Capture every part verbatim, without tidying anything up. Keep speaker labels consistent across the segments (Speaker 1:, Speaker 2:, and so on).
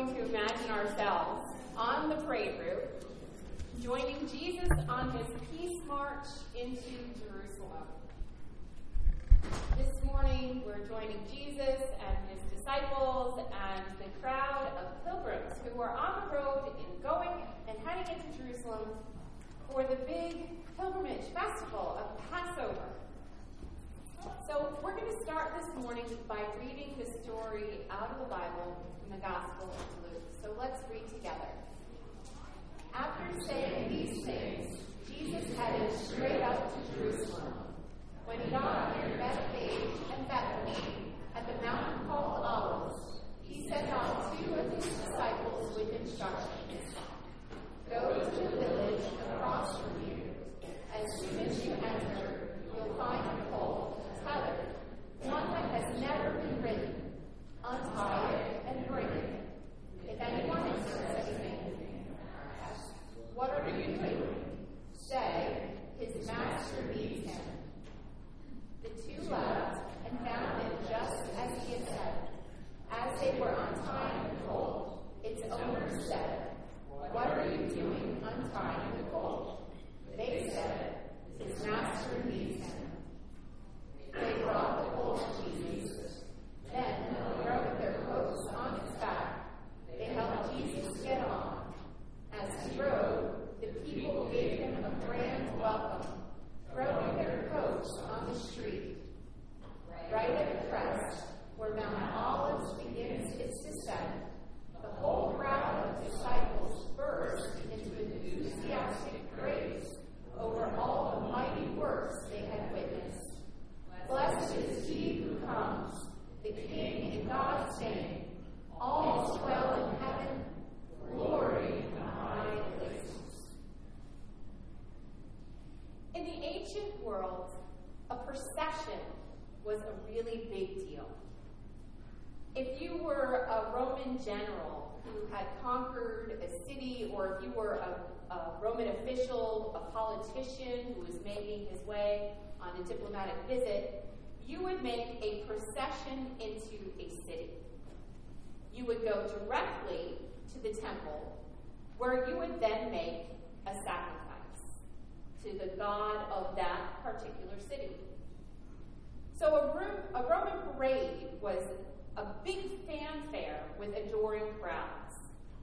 Speaker 1: going to imagine ourselves on the parade route, joining Jesus on his peace march into Jerusalem. This morning, we're joining Jesus and his disciples and the crowd of pilgrims who are on the road in going and heading into Jerusalem for the big pilgrimage festival of Passover. So we're going to start this morning by reading the story out of the Bible from the Gospel of Luke. So let's read together. After saying these things, Jesus headed straight up to Jerusalem. When he got near Bethphage and Bethany, at the mountain called Olives, he sent on two of his disciples with instructions. Go to the village across from you. As soon as you enter, you'll find a colt, tethered, one that has never been ridden. Untie it and bring it. If anyone asks anything, what are you doing? Say, his master needs him. The two left and found it just as he had said. As they were untying the colt, its owner said, what are you doing untying the colt? They said, his master needs him. They brought the colt to Jesus. Then, throwing their coats on its back, they helped Jesus get on. As he rode, the people gave him a grand welcome, throwing their coats on the street. Right at the crest, where Mount Olives begins its descent, the whole crowd of disciples burst into enthusiastic praise over all the mighty works they had witnessed. Blessed is he who comes, the King in God's name. All is well in heaven, glory in the high places. In the ancient world, a procession was a really big deal. If you were a Roman general who had conquered a city, or if you were a, a Roman official, a politician who was making his way on a diplomatic visit, you would make a procession into a city. You would go directly to the temple, where you would then make a sacrifice to the god of that particular city. So a, room, a Roman parade was a big fanfare with adoring crowds.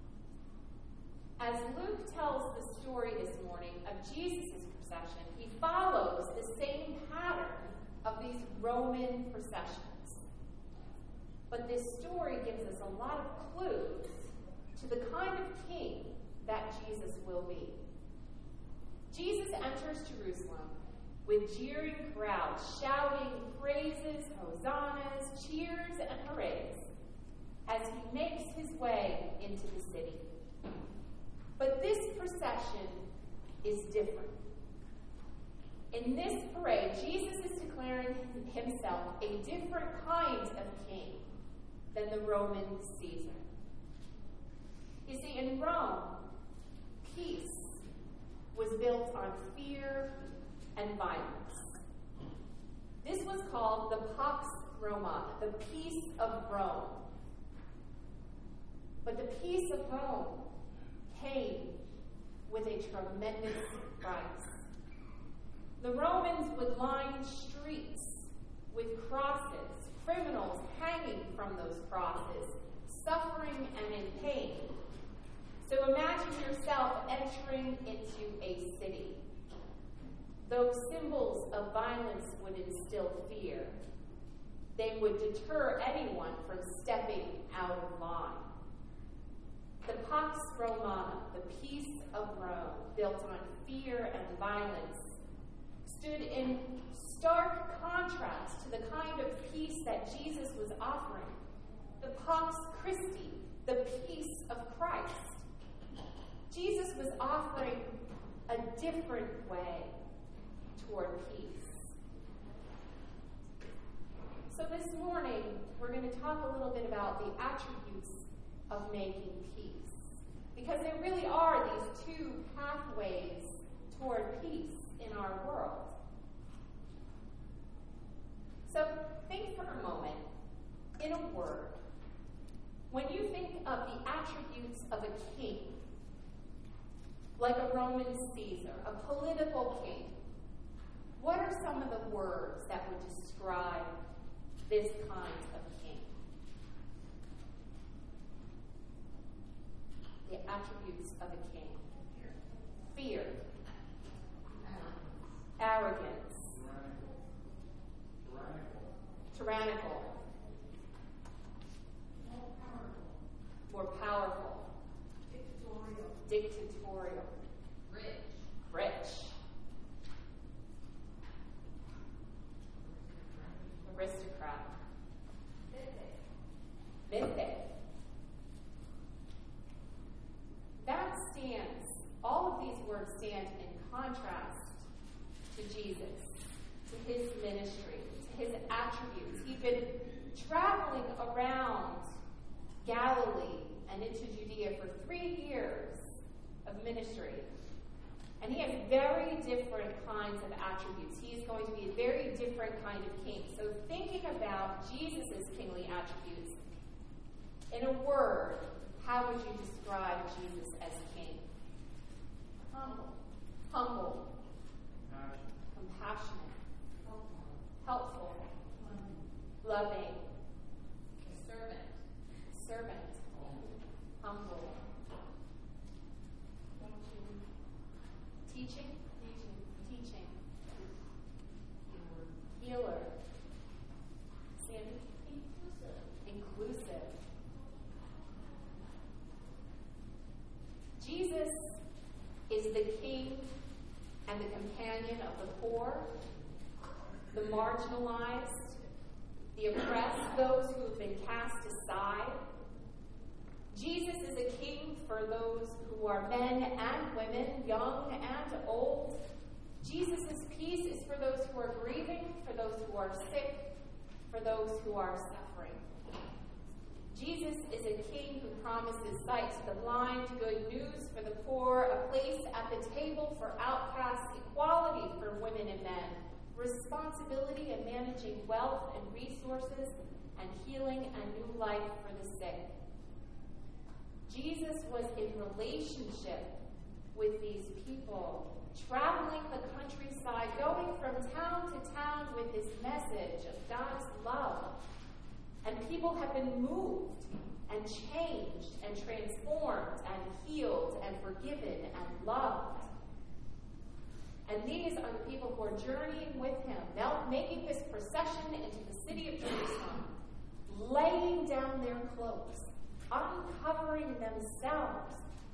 Speaker 1: As Luke tells the story this morning of Jesus' procession, he follows the same pattern of these Roman processions. But this story gives us a lot of clues to the kind of king that Jesus will be. Jesus enters Jerusalem with jeering crowds shouting praises, hosannas, cheers, and hoorays as he makes his way into the city. But this procession is different. In this parade, Jesus is declaring himself a different kind of king than the Roman Caesar. You see, in Rome, peace was built on fear and violence. This was called the Pax Romana, the peace of Rome. But the peace of Rome came with a tremendous price. The Romans would line streets with crosses, criminals hanging from those crosses, suffering and in pain. So imagine yourself entering into a city. Those symbols of violence would instill fear. They would deter anyone from stepping out of line. The Pax Romana, the peace of Rome, built on fear and violence, stood in stark contrast to the kind of peace that Jesus was offering. The Pax Christi, the peace of Christ. Jesus was offering a different way toward peace. So this morning, we're going to talk a little bit about the attributes of making peace. Because there really are these two pathways toward peace in our world. So think for a moment, in a word, When you think of the attributes of a king, like a Roman Caesar, a political king, what are some of the words that would describe this kind of king? The attributes of a king. Fear. Arrogance. Tyrannical. More powerful. Dictatorial. Dictatorial. Rich. Rich. Aristocrat. Mythic. Mythic. That stands, all of these words stand in contrast to Jesus, to his ministry, to his attributes. He'd been traveling around Galilee and into Judea for three years of ministry. And he has very different kinds of attributes. He is going to be a very different kind of king. So thinking about Jesus' kingly attributes, in a word, how would you describe Jesus as king? Humble. Humble. Compassionate. Helpful. Loving. Servant. Servant. Humble. Teaching. Teaching. Healer. Sandy. Inclusive. Jesus is the king and the companion of the poor, the marginalized, the oppressed, those who have been cast aside. Jesus is a king for those who are men and women, young and old. Jesus' peace is for those who are grieving, for those who are sick, for those who are suffering. Jesus is a king who promises sight to the blind, good news for the poor, a place at the table for outcasts, equality for women and men, responsibility in managing wealth and resources, and healing and new life for the sick. Jesus was in relationship with these people, traveling the countryside, going from town to town with this message of God's love. And people have been moved and changed and transformed and healed and forgiven and loved. And these are the people who are journeying with him, now making this procession into the city of Jerusalem, laying down their cloaks, uncovering themselves,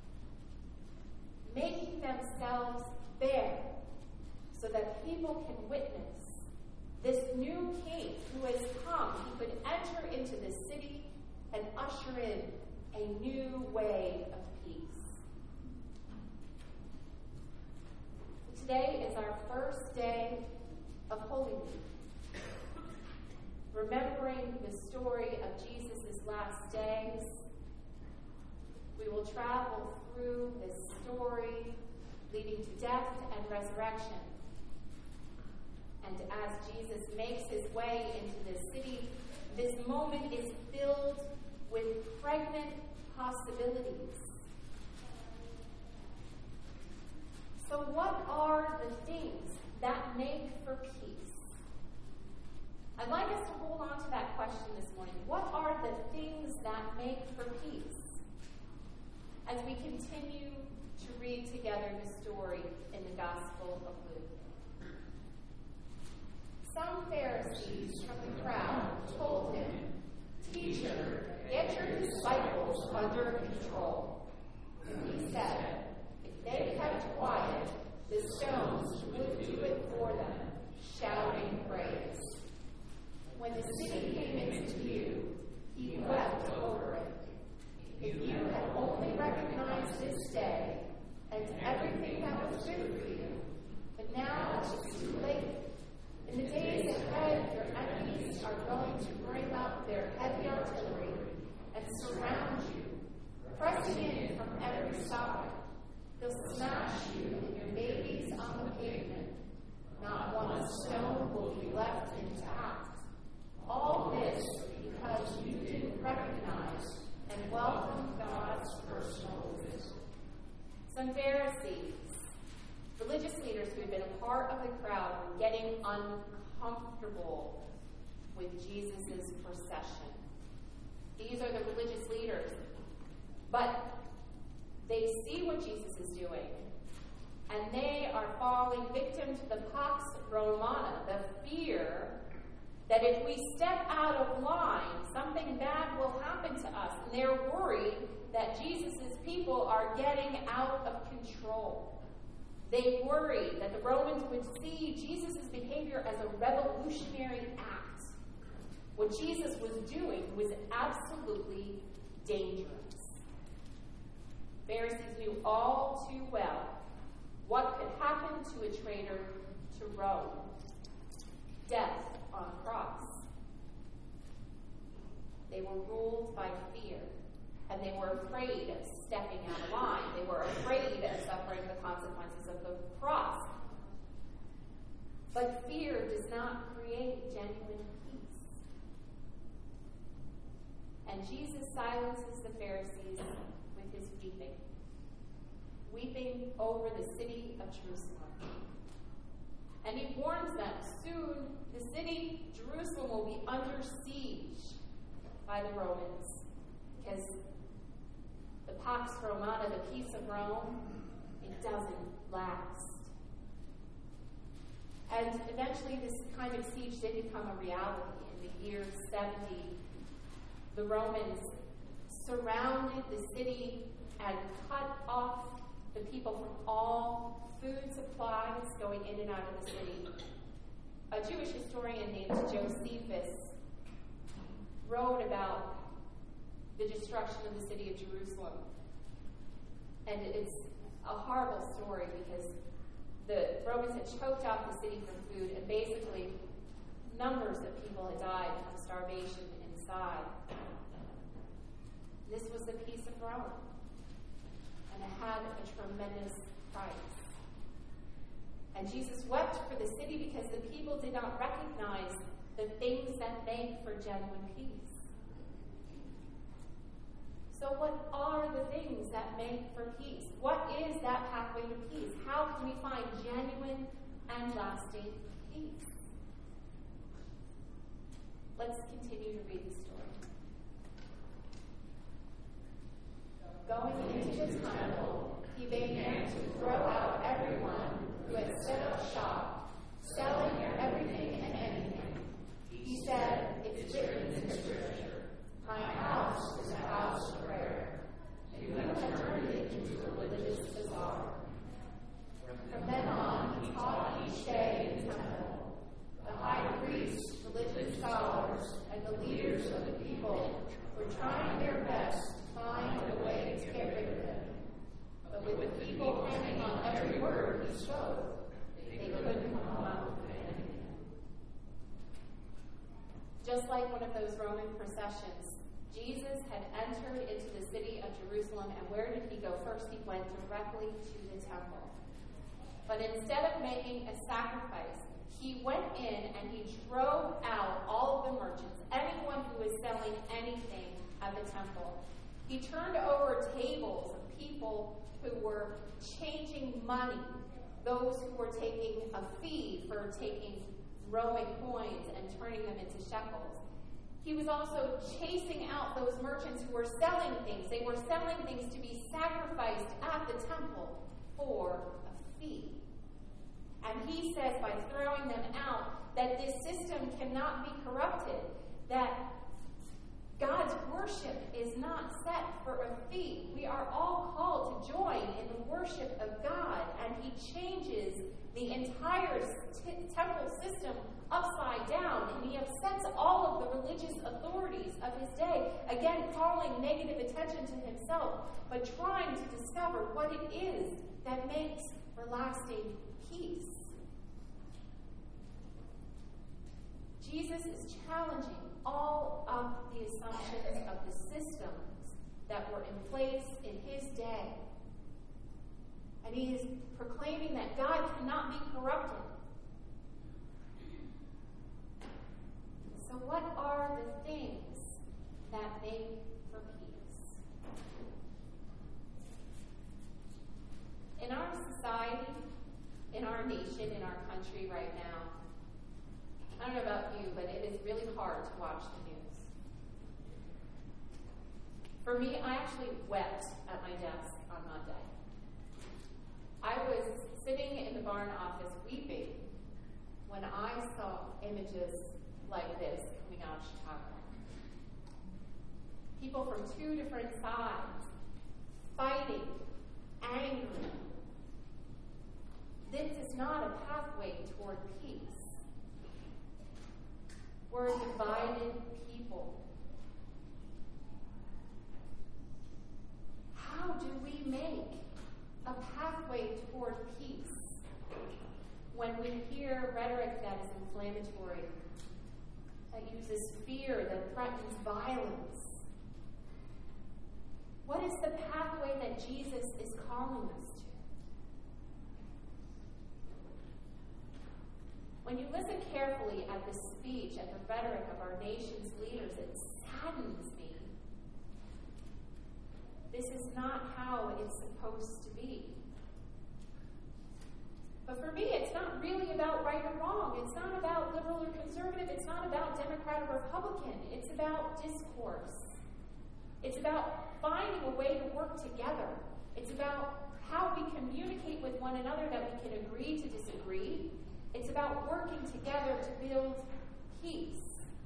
Speaker 1: making themselves bare so that people can witness this new king who has come. He could enter into the city and usher in a new way of peace. Today is our first day of Holy Week, remembering the story of Jesus' last days. We will travel through this story leading to death and resurrection. And as Jesus makes his way into this city, this moment is filled with pregnant possibilities. So what are the things that make for peace? I'd like us to hold on to that question this morning. What are the things that make for peace? As we continue to read together the story in the Gospel of Luke. Some Pharisees from the crowd told him, "Teacher, get your disciples under control." He said, if they kept quiet, the stones would do it for them, shouting praise. When the city came into view, he wept over it. If you had only recognized this day and everything that was good for you, but now it's too late. In the days ahead, your enemies are going to bring up their heavy artillery and surround you, Some Pharisees, religious leaders who had been a part of the crowd, were getting uncomfortable with Jesus' procession. These are the religious leaders. But they see what Jesus is doing, and they are falling victim to the Pax Romana, the fear that if we step out of line, something bad will happen to us. And they're worried that Jesus' people are getting out of control. They worried that the Romans would see Jesus' behavior as a revolutionary act. What Jesus was doing was absolutely dangerous. Pharisees knew all too well what could happen to a traitor to Rome. Death on a cross. They were ruled by fear, and they were afraid of stepping out of line. They were afraid of suffering the consequences of the cross. But fear does not create genuine peace. And Jesus silences the Pharisees with his weeping. Weeping over the city of Jerusalem. And he warns them, soon the city, Jerusalem, will be under siege by the Romans. Because the Pax Romana, the peace of Rome, it doesn't last. And eventually this kind of siege did become a reality. In the year seventy, the Romans surrounded the city and cut off the people from all food supplies going in and out of the city. A Jewish historian named Josephus wrote about the destruction of the city of Jerusalem. And it's a horrible story because the Romans had choked off the city from food, and basically numbers of people had died from starvation inside. This was the peace of Rome, and it had a tremendous price. And Jesus wept for the city because the people did not recognize the things that make for genuine peace. So what are the things that make for peace? What is that pathway to peace? How can we find genuine and lasting peace? Let's continue to read the story. Going into the temple, he began to throw out everyone who had set up shop, selling everything and anything. He said, "It's written in Scripture, my house is a house of prayer, and you have turned it into a religious bazaar." From then on, he taught each day in the temple. The high priests, religious scholars, and the leaders of the people were trying their best to find a way to get rid of him. But with the people hanging on every word he spoke, they couldn't come up with anything. Just like one of those Roman processions, Jesus had entered into the city of Jerusalem, and where did he go first? He went directly to the temple. But instead of making a sacrifice, he went in and he drove out all of the merchants, anyone who was selling anything at the temple. He turned over tables of people who were changing money, those who were taking a fee for taking Roman coins and turning them into shekels. He was also chasing out those merchants who were selling things. They were selling things to be sacrificed at the temple for a fee. And he says by throwing them out that this system cannot be corrupted, that God's worship is not set for a fee. We are all called to join in the worship of God, and he changes the entire t- temple system upside down, and he upsets all of the religious authorities of his day, again calling negative attention to himself, but trying to discover what it is that makes for lasting peace. Jesus is challenging all of the assumptions of the systems that were in place in his day. And he is proclaiming that God cannot be corrupted. So what are the things that make for peace? in our society, in our nation, in our country right now, I don't know about you, but it is really hard to watch the news. For me, I actually wept at my desk on Monday. I was sitting in the barn office weeping when I saw images like this coming out of Chicago. People from two different sides, fighting, angry. This is not a pathway toward peace. We're a divided people. How do we make a pathway toward peace when we hear rhetoric that is inflammatory, that uses fear, that threatens violence? What is the pathway that Jesus is calling us to? When you listen carefully at the speech, at the rhetoric of our nation's leaders, it saddens me. This is not how it's supposed to be. But for me, it's not really about right or wrong. It's not about liberal or conservative. It's not about Democrat or Republican. It's about discourse. It's about finding a way to work together. It's about how we communicate with one another, that we can agree to disagree. It's about working together to build peace.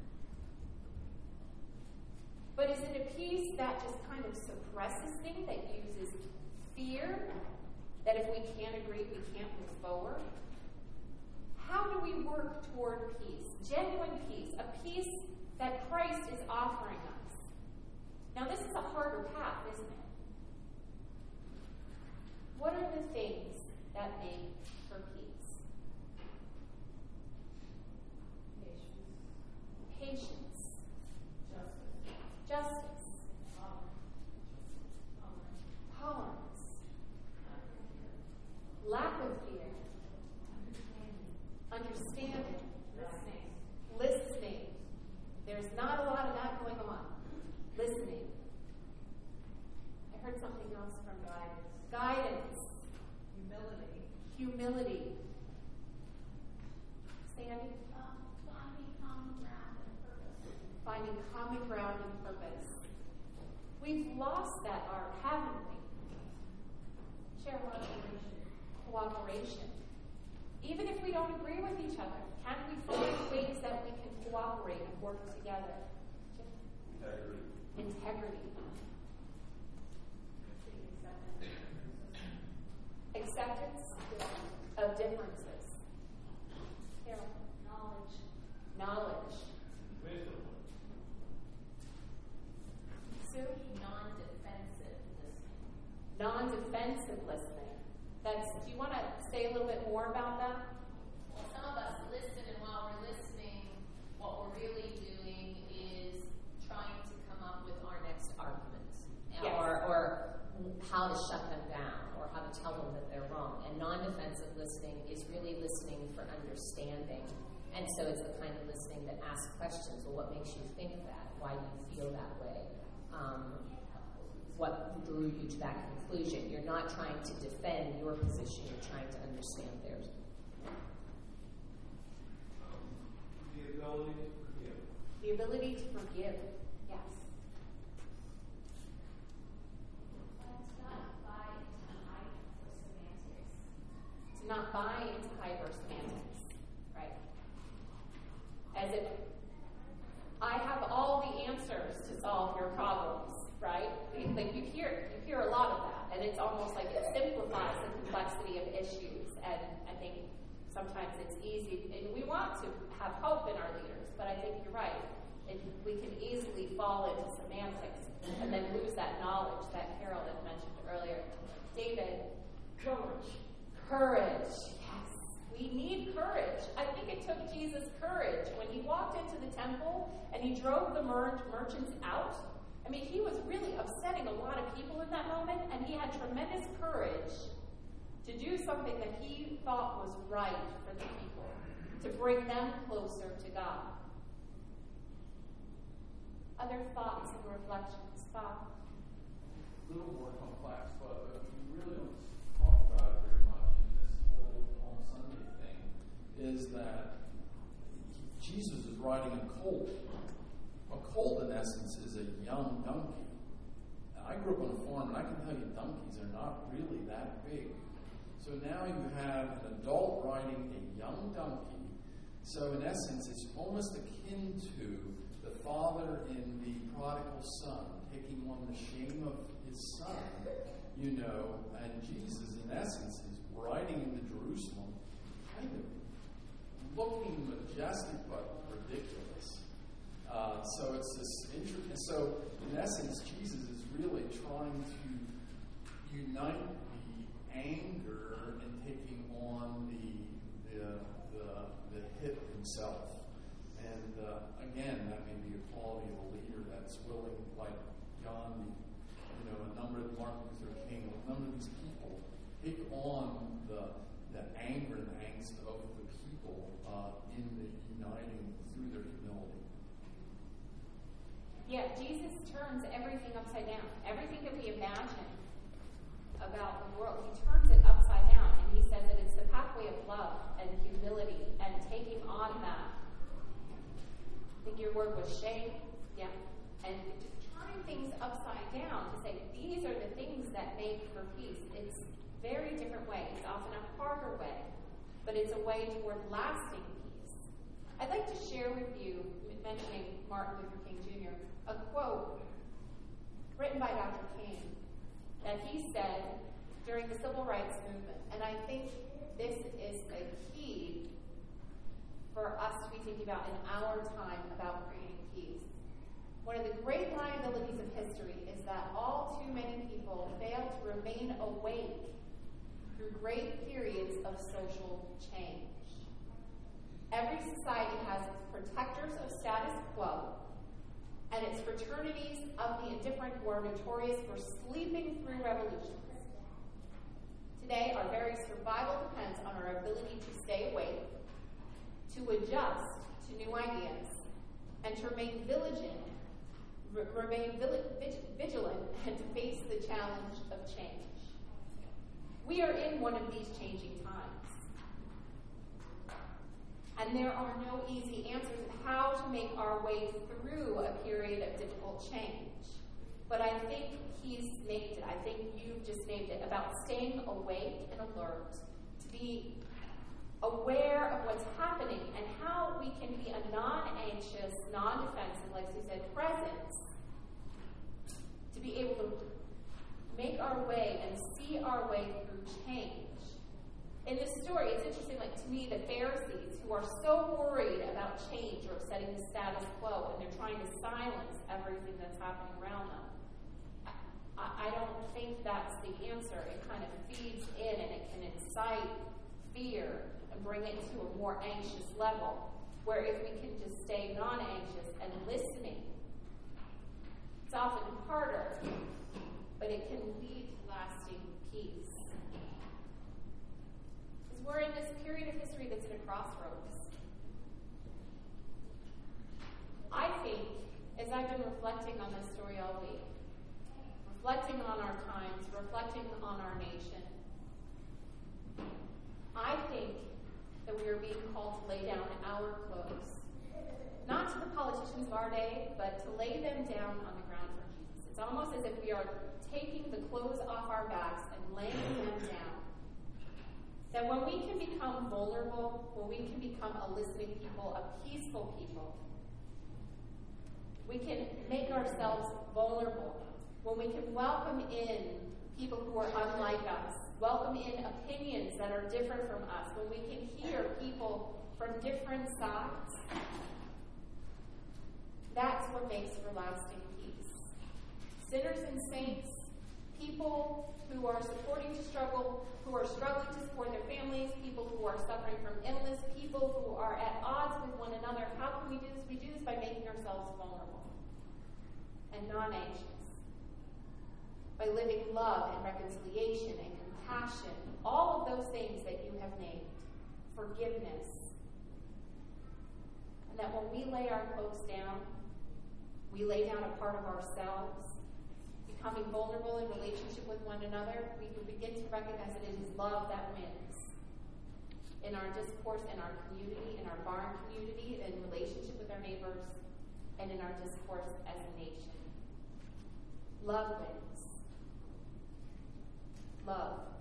Speaker 1: But is it a peace that just kind of suppresses things, that uses fear, that if we can't agree, we can't move forward? How do we work toward peace? Genuine peace, a peace that Christ is offering us. Now, this is a harder path, isn't it? What are the things that make for peace? Patience. Patience. Justice. Justice. Tolerance. Tolerance. Lack of fear. Understanding. Understanding. Listening. Listening. There's not a lot of that going on. Listening. I heard something else from guidance. Guidance. Humility. Humility. Sandy?
Speaker 2: Um, finding common ground and purpose.
Speaker 1: Finding common ground and purpose. We've lost that art, haven't we? Share cooperation. Cooperation. Even if we don't agree with each other, can we find ways that we can cooperate and work together?
Speaker 3: Integrity.
Speaker 1: Integrity. Acceptance of differences. Carol.
Speaker 2: Knowledge.
Speaker 1: Knowledge.
Speaker 3: Wisdom.
Speaker 1: Sue?
Speaker 2: Non-defensive listening.
Speaker 1: Non-defensive listening. That's. Do you want to say a little bit more about that?
Speaker 2: Well, some of us listen, and while we're listening, what we're really doing is trying to come up with our next argument,
Speaker 1: Yes.
Speaker 2: or, or how to shut them down, or how to tell them that they're wrong. And non-defensive listening is really listening for understanding. And so it's the kind of listening that asks questions. Well, what makes you think that? Why do you feel that way? Um, what drew you to that conclusion? You're not trying to defend your position. You're trying to understand theirs.
Speaker 3: The ability to forgive.
Speaker 1: The ability to forgive. Yes. To not buy into hyper semantics. Right. As if I have all the answers to solve your problems, right? Like you hear you hear a lot of that, and it's almost like it simplifies the complexity of issues. And I think sometimes it's easy, and we want to have hope in our leaders, but I think you're right. It, we can easily fall into semantics and then lose that knowledge that Carol had mentioned earlier. David.
Speaker 4: Courage.
Speaker 1: Courage. Yes. We need courage. I think it took Jesus courage when he walked into the temple and he drove the mer- merchants out. I mean, he was really upsetting a lot of people in that moment, and he had tremendous courage to do something that he thought was right for the people, to bring them closer to God. Other thoughts and reflections? Bob?
Speaker 3: A little more complex, but we really don't talk about it
Speaker 4: is that Jesus is riding a colt. A colt, in essence, is a young donkey. And I grew up on a farm, and I can tell you donkeys are not really that big. So now you have an adult riding a young donkey. So in essence, it's almost akin to the father in the prodigal son, taking on the shame of his son, you know, and Jesus, in essence, is riding into Jerusalem, kind of looking majestic but ridiculous. Uh, so it's this interesting. So in essence, Jesus is really trying to unite the anger and taking on the the the, the hit himself. And uh, again, that may be a quality of a leader that's willing, like Gandhi, you know, a number of Martin Luther King, a number of these people take on the the anger and the angst of the people uh, in the uniting through their humility.
Speaker 1: Yeah, Jesus turns everything upside down. Everything that we imagine about the world, he turns it upside down, and he says that it's the pathway of love and humility and taking on that. I think your word was shame, yeah, and just turning things upside down to say these are the things that make for peace. It's a very different way. It's often a harder way, but it's a way toward lasting peace. I'd like to share with you, mentioning Martin Luther King Junior, a quote written by Doctor King that he said during the Civil Rights Movement. And I think this is the key for us to be thinking about in our time about creating peace. One of the great liabilities of history is that all too many people fail to remain awake through great periods of social change. Every society has its protectors of status quo and its fraternities of the indifferent who are notorious for sleeping through revolutions. Today, our very survival depends on our ability to stay awake, to adjust to new ideas, and to remain vigilant, r- remain vigilant and to face the challenge of change. We are in one of these changing times. And there are no easy answers on how to make our way through a period of difficult change. But I think he's named it. I think you've just named it, about staying awake and alert, to be aware of what's happening and how we can be a non-anxious, non-defensive, like Sue said, presence, to be able to make our way and see our way through change. In this story, it's interesting, like to me, the Pharisees, who are so worried about change or upsetting the status quo, and they're trying to silence everything that's happening around them. I, I don't think that's the answer. It kind of feeds in and it can incite fear and bring it to a more anxious level, where if we can just stay non-anxious and listening, it's often harder, but it can lead to lasting peace. We're in this period of history that's in a crossroads. I think, as I've been reflecting on this story all week, reflecting on our times, reflecting on our nation, I think that we are being called to lay down our clothes. Not to the politicians of our day, but to lay them down on the ground for Jesus. It's almost as if we are taking the clothes off our backs and laying them down. That when we can become vulnerable, when we can become a listening people, a peaceful people, we can make ourselves vulnerable. When we can welcome in people who are unlike us, welcome in opinions that are different from us, when we can hear people from different sides, that's what makes for lasting peace. Sinners and saints, people who are supporting to struggle, who are struggling to support their families, people who are suffering from illness, people who are at odds with one another. How can we do this? We do this by making ourselves vulnerable and non-anxious, by living love and reconciliation and compassion, all of those things that you have named, forgiveness. And that when we lay our clothes down, we lay down a part of ourselves, becoming vulnerable in relationship with one another, we can begin to recognize that it is love that wins. in our discourse in our community, in our barn community, in relationship with our neighbors, and in our discourse as a nation. Love wins. Love